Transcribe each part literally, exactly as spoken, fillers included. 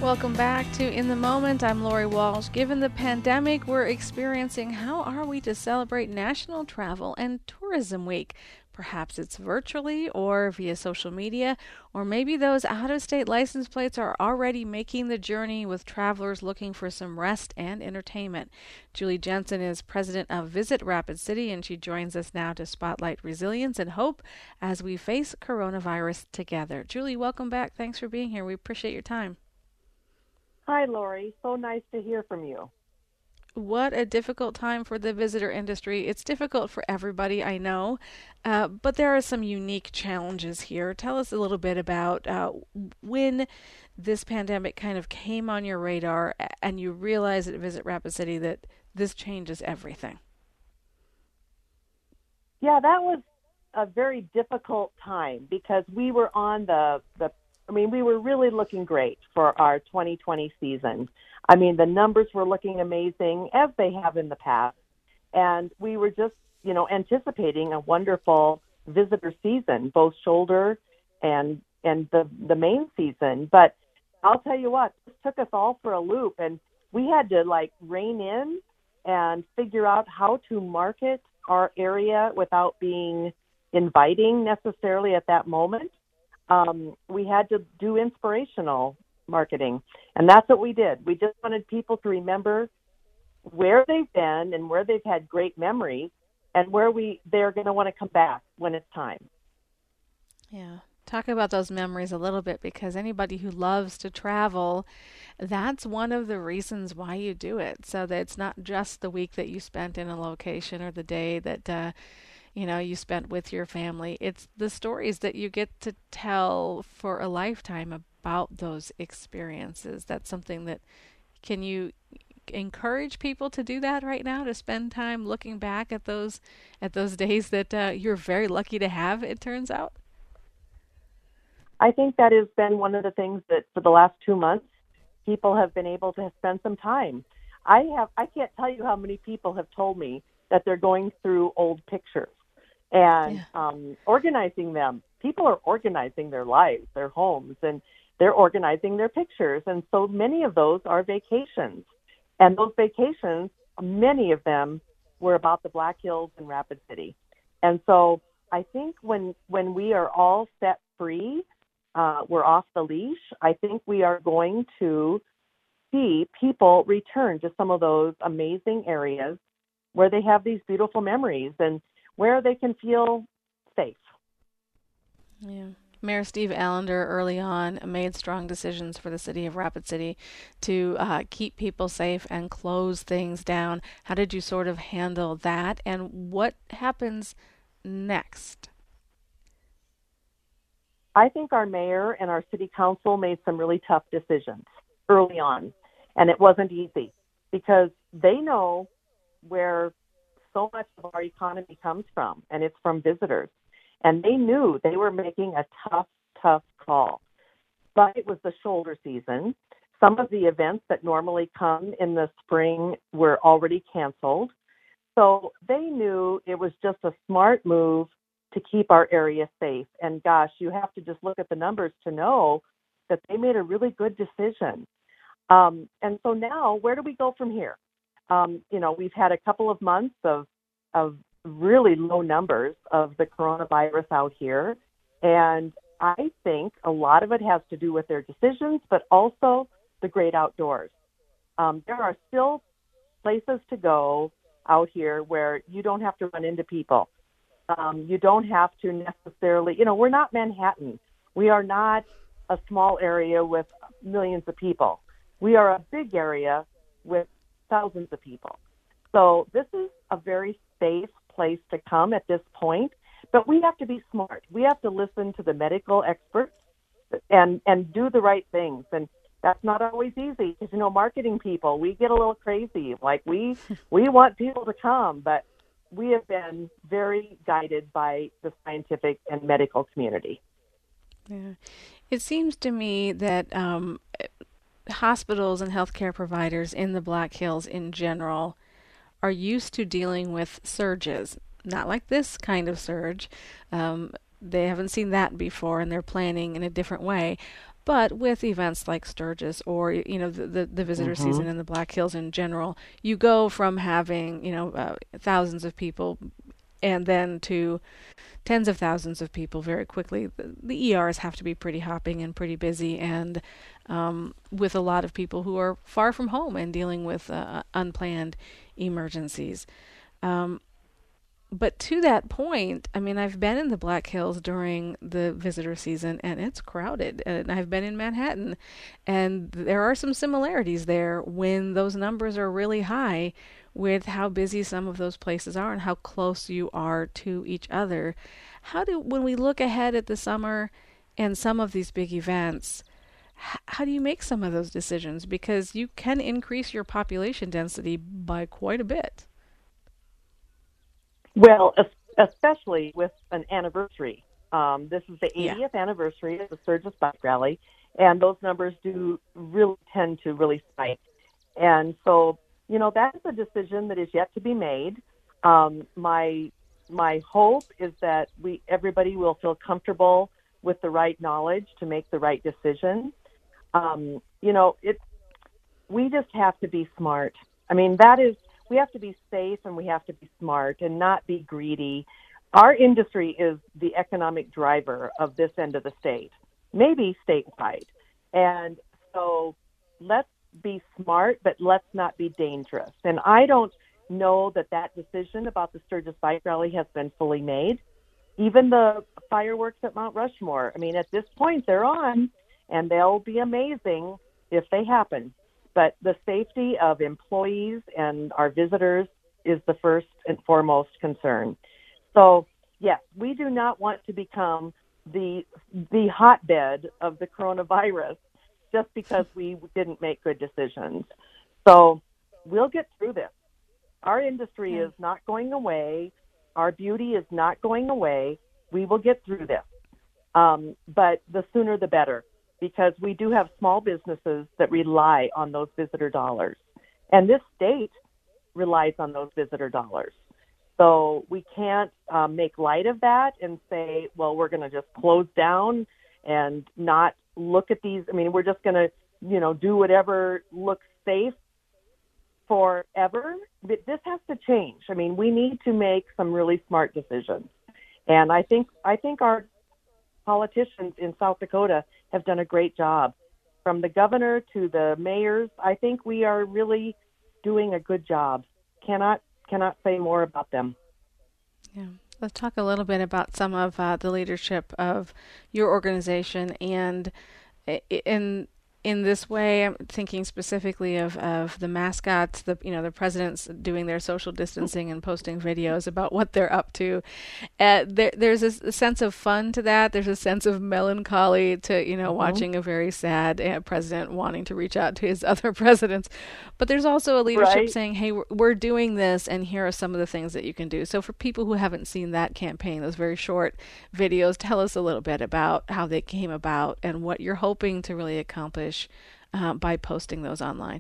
Welcome back to In the Moment. I'm Lori Walsh. Given the pandemic we're experiencing, how are we to celebrate National Travel and Tourism Week? Perhaps it's virtually or via social media, or maybe those out-of-state license plates are already making the journey with travelers looking for some rest and entertainment. Julie Jensen is president of Visit Rapid City, and she joins us now to spotlight resilience and hope as we face coronavirus together. Julie, welcome back. Thanks for being here. We appreciate your time. Hi, Lori. So nice to hear from you. What a difficult time for the visitor industry. It's difficult for everybody, I know, uh, but there are some unique challenges here. Tell us a little bit about uh, when this pandemic kind of came on your radar and you realized at Visit Rapid City that this changes everything. Yeah, that was a very difficult time because we were on the, the I mean, we were really looking great for our twenty twenty season. I mean, the numbers were looking amazing, as they have in the past. And we were just, you know, anticipating a wonderful visitor season, both shoulder and and the, the main season. But I'll tell you what, this took us all for a loop. And we had to, like, rein in and figure out how to market our area without being inviting necessarily at that moment. Um, we had to do inspirational marketing, and that's what we did. We just wanted people to remember where they've been and where they've had great memories and where we they're going to want to come back when it's time. Yeah. Talk about those memories a little bit, because anybody who loves to travel, that's one of the reasons why you do it, so that it's not just the week that you spent in a location or the day that uh, you know, you spent with your family. It's the stories that you get to tell for a lifetime about those experiences. That's something that, can you encourage people to do that right now, to spend time looking back at those at those days that uh, you're very lucky to have, it turns out? I think that has been one of the things that for the last two months, people have been able to spend some time. I have, I can't tell you how many people have told me that they're going through old pictures and yeah. um, organizing them. People are organizing their lives, their homes, and they're organizing their pictures. And so many of those are vacations. And those vacations, many of them were about the Black Hills and Rapid City. And so I think when when we are all set free, uh, we're off the leash, I think we are going to see people return to some of those amazing areas where they have these beautiful memories and where they can feel safe. Yeah. Mayor Steve Allender early on made strong decisions for the city of Rapid City to uh, keep people safe and close things down. How did you sort of handle that, and what happens next? I think our mayor and our city council made some really tough decisions early on, and it wasn't easy because they know where so much of our economy comes from, and it's from visitors. And they knew they were making a tough, tough call. But it was the shoulder season. Some of the events that normally come in the spring were already canceled. So they knew it was just a smart move to keep our area safe. And gosh, you have to just look at the numbers to know that they made a really good decision. Um, and so now, where do we go from here? Um, you know, we've had a couple of months of, of really low numbers of the coronavirus out here. And I think a lot of it has to do with their decisions, but also the great outdoors. Um, there are still places to go out here where you don't have to run into people. Um, you don't have to necessarily, you know, we're not Manhattan. We are not a small area with millions of people. We are a big area with thousands of people. So this is a very safe place to come at this point, but we have to be smart. We have to listen to the medical experts and, and do the right things. And that's not always easy because, you know, marketing people, we get a little crazy. Like we, we want people to come, but we have been very guided by the scientific and medical community. Yeah. It seems to me that um, hospitals and healthcare providers in the Black Hills in general are used to dealing with surges, not like this kind of surge. Um, they haven't seen that before, and they're planning in a different way. But with events like Sturgis or, you know, the, the, the visitor Mm-hmm. season in the Black Hills in general, you go from having, you know, uh, thousands of people and then to tens of thousands of people very quickly. The, the E Rs have to be pretty hopping and pretty busy, and um, with a lot of people who are far from home and dealing with uh, unplanned emergencies. Um, but to that point, I mean, I've been in the Black Hills during the visitor season, and it's crowded. And I've been in Manhattan, and there are some similarities there when those numbers are really high with how busy some of those places are and how close you are to each other. How do, when we look ahead at the summer and some of these big events, h- how do you make some of those decisions? Because you can increase your population density by quite a bit. Well, es- especially with an anniversary. Um, this is the Yeah. eightieth anniversary of the Sturgis Bike Rally, and those numbers do really tend to really spike. And so, you know, that is a decision that is yet to be made. Um, my my hope is that we everybody will feel comfortable with the right knowledge to make the right decision. Um, you know, it we just have to be smart. I mean, that is, we have to be safe and we have to be smart and not be greedy. Our industry is the economic driver of this end of the state, maybe statewide. And so let's be smart, but let's not be dangerous. And I don't know that that decision about the Sturgis Bike Rally has been fully made. Even the fireworks at Mount Rushmore, I mean, at this point, they're on, and they'll be amazing if they happen. But the safety of employees and our visitors is the first and foremost concern. So, yes, we do not want to become the the hotbed of the coronavirus just because we didn't make good decisions. So, we'll get through this. Our industry Yeah. is not going away. Our beauty is not going away. We will get through this. Um, but the sooner the better, because we do have small businesses that rely on those visitor dollars. And this state relies on those visitor dollars. So we can't um, make light of that and say, well, we're going to just close down and not look at these. I mean, we're just going to, you know, do whatever looks safe forever. But this has to change. I mean, we need to make some really smart decisions. And I think I think our politicians in South Dakota have done a great job. From the governor to the mayors, I think we are really doing a good job. Cannot cannot say more about them. Yeah. Let's talk a little bit about some of uh, the leadership of your organization, and i- in in this way, I'm thinking specifically of, of the mascots, the you know the presidents doing their social distancing and posting videos about what they're up to. Uh, there, there's a, s- a sense of fun to that. There's a sense of melancholy to you know Mm-hmm. watching a very sad uh, president wanting to reach out to his other presidents. But there's also a leadership Right? saying, "Hey, we're, we're doing this, and here are some of the things that you can do." So for people who haven't seen that campaign, those very short videos, tell us a little bit about how they came about and what you're hoping to really accomplish uh, by posting those online.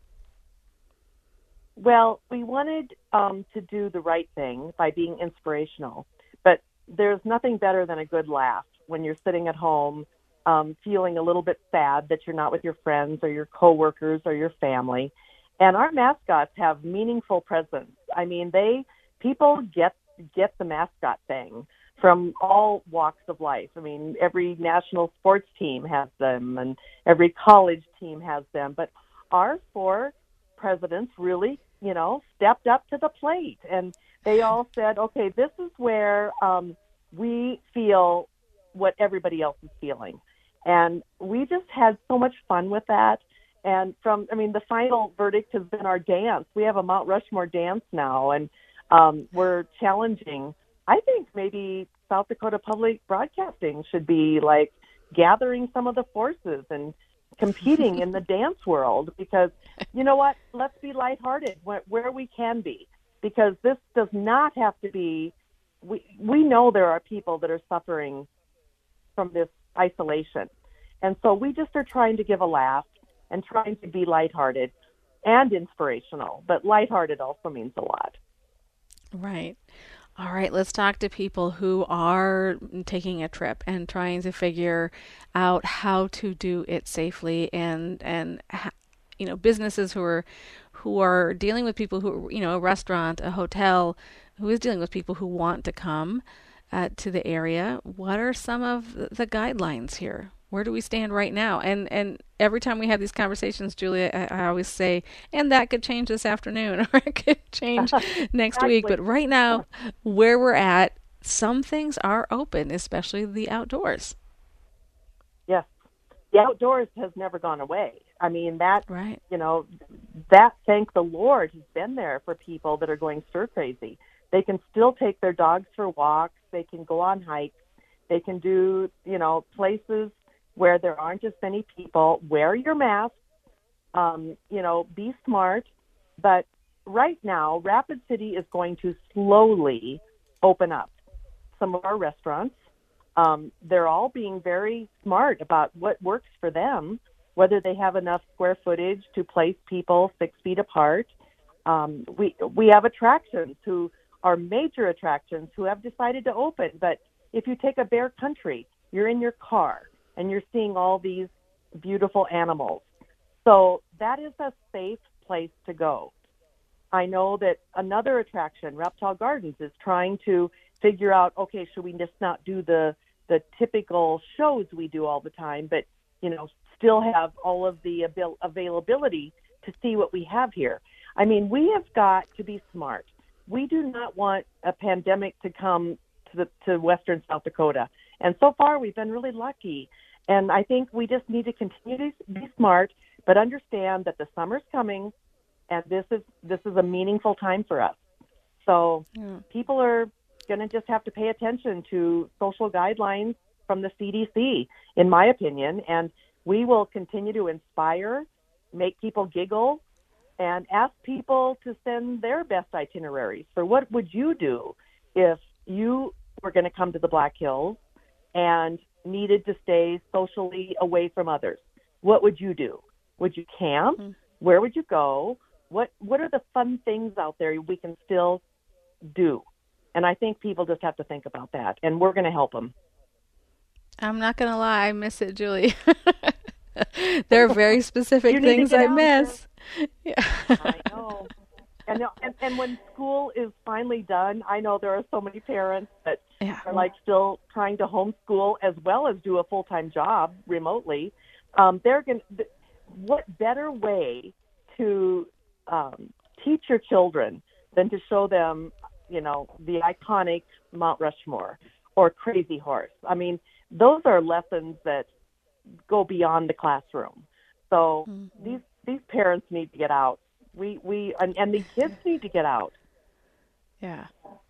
Well, we wanted um, to do the right thing by being inspirational, but there's nothing better than a good laugh when you're sitting at home um, feeling a little bit sad that you're not with your friends or your coworkers or your family. And our mascots have meaningful presence. I mean, they people get get the mascot thing from all walks of life. I mean, every national sports team has them, and every college team has them. But our four presidents really, you know, stepped up to the plate, and they all said, "Okay, this is where um, we feel what everybody else is feeling," and we just had so much fun with that. And from, I mean, the final verdict has been our dance. We have a Mount Rushmore dance now, and um, we're challenging. I think maybe South Dakota Public Broadcasting should be like gathering some of the forces and competing in the dance world, because you know what? Let's be lighthearted where, where we can be, because this does not have to be. We we know there are people that are suffering from this isolation, and so we just are trying to give a laugh and trying to be lighthearted and inspirational. But lighthearted also means a lot. Right. All right, let's talk to people who are taking a trip and trying to figure out how to do it safely, and and ha- you know, businesses who are who are dealing with people who, you know, a restaurant, a hotel who is dealing with people who want to come uh, to the area. What are some of the guidelines here? Where do we stand right now? And and every time we have these conversations, Julia, I, I always say, and that could change this afternoon, or it could change next week. Exactly. But right now, where we're at, some things are open, especially the outdoors. Yes. The outdoors has never gone away. I mean, that, Right. you know, that, thank the Lord, has been there for people that are going stir crazy. They can still take their dogs for walks. They can go on hikes. They can do, you know, places where there aren't as many people. Wear your mask. Um, you know, be smart. But right now, Rapid City is going to slowly open up some of our restaurants. Um, they're all being very smart about what works for them, whether they have enough square footage to place people six feet apart. Um, we we have attractions who are major attractions who have decided to open. But if you take a bear country, you're in your car and you're seeing all these beautiful animals. So that is a safe place to go. I know that another attraction, Reptile Gardens, is trying to figure out, okay, should we just not do the the typical shows we do all the time, but, you know, still have all of the avail- availability to see what we have here. I mean, we have got to be smart. We do not want a pandemic to come to the to Western South Dakota. And so far, we've been really lucky. And I think we just need to continue to be smart, but understand that the summer's coming, and this is this is a meaningful time for us. So Yeah. people are going to just have to pay attention to social guidelines from the C D C, in my opinion, and we will continue to inspire, make people giggle, and ask people to send their best itineraries. For what would you do if you were going to come to the Black Hills and needed to stay socially away from others? What would you do? Would you camp? Mm-hmm. Where would you go? What What are the fun things out there we can still do? And I think people just have to think about that, and we're going to help them. I'm not gonna lie, I miss it, Julie. There are very You specific need to things get I out there. miss. Yeah. I know. And, and and when school is finally done, I know there are so many parents that Yeah. are like still trying to homeschool as well as do a full-time job remotely. Um, they're going. What better way to um, teach your children than to show them, you know, the iconic Mount Rushmore or Crazy Horse? I mean, those are lessons that go beyond the classroom. So Mm-hmm. these these parents need to get out. We we and, and the kids need to get out. Yeah.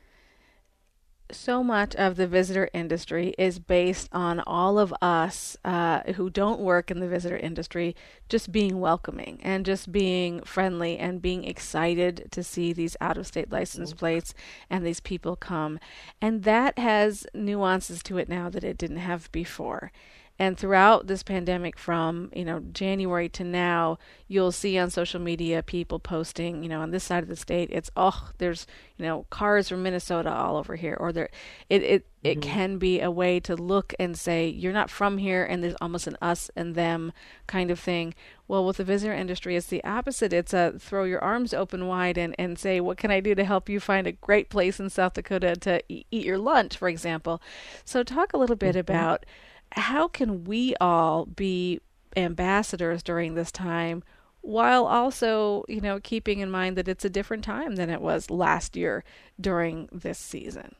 So much of the visitor industry is based on all of us uh, who don't work in the visitor industry just being welcoming and just being friendly and being excited to see these out of state license plates and these people come. And that has nuances to it now that it didn't have before. And throughout this pandemic, from you know January to now, you'll see on social media people posting, you know, on this side of the state, it's oh, there's you know cars from Minnesota all over here, or there, it it it Mm-hmm. can be a way to look and say you're not from here, and there's almost an us and them kind of thing. Well, with the visitor industry, it's the opposite. It's a throw your arms open wide and and say, what can I do to help you find a great place in South Dakota to e- eat your lunch, for example. So talk a little bit Mm-hmm. about how can we all be ambassadors during this time while also, you know, keeping in mind that it's a different time than it was last year during this season?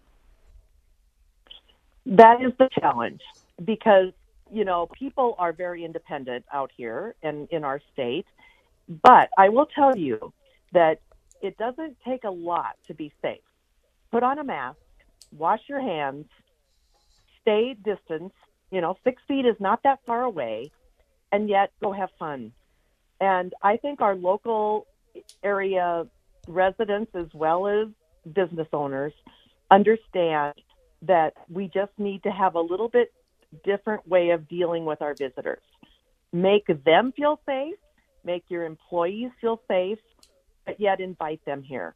That is the challenge because, you know, people are very independent out here and in our state. But I will tell you that it doesn't take a lot to be safe. Put on a mask, wash your hands, stay distance. You know, six feet is not that far away, and yet go have fun. And I think our local area residents as well as business owners understand that we just need to have a little bit different way of dealing with our visitors. Make them feel safe, make your employees feel safe, but yet invite them here.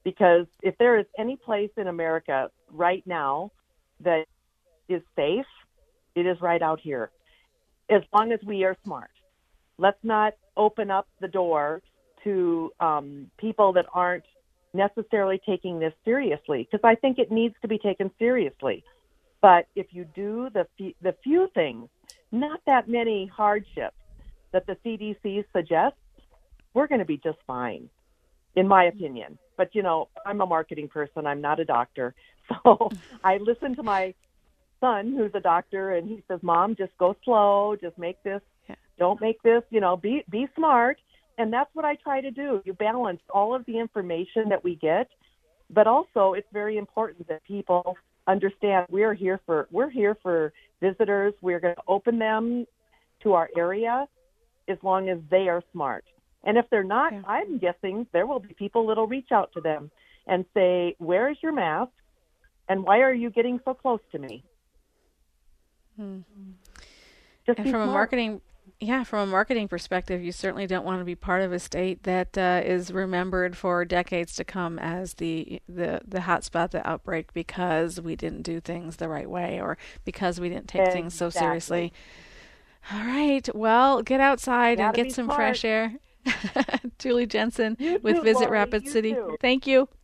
because if there is any place in America right now that is safe, it is right out here, as long as we are smart. Let's not open up the door to um, people that aren't necessarily taking this seriously, because I think it needs to be taken seriously. But if you do the f- the few things, not that many hardships that the C D C suggests, we're going to be just fine, in my opinion. But, you know, I'm a marketing person. I'm not a doctor. So I listen to my son, who's a doctor, and he says, Mom, just go slow. Just make this. Yeah. Don't make this, you know, be be smart. And that's what I try to do. You balance all of the information that we get, but also it's very important that people understand we're here for we're here for visitors. We're going to open them to our area as long as they are smart. And if they're not, yeah. I'm guessing there will be people that will reach out to them and say, where is your mask? And why are you getting so close to me? Hmm. Just and be from smart. a marketing Yeah, from a marketing perspective, you certainly don't want to be part of a state that uh, is remembered for decades to come as the the the hotspot, the outbreak, because we didn't do things the right way or because we didn't take exactly. things so seriously. All right, well, get outside and get some smart. fresh air. Julie Jensen you with too, Visit Lori. Rapid you City. Too. Thank you.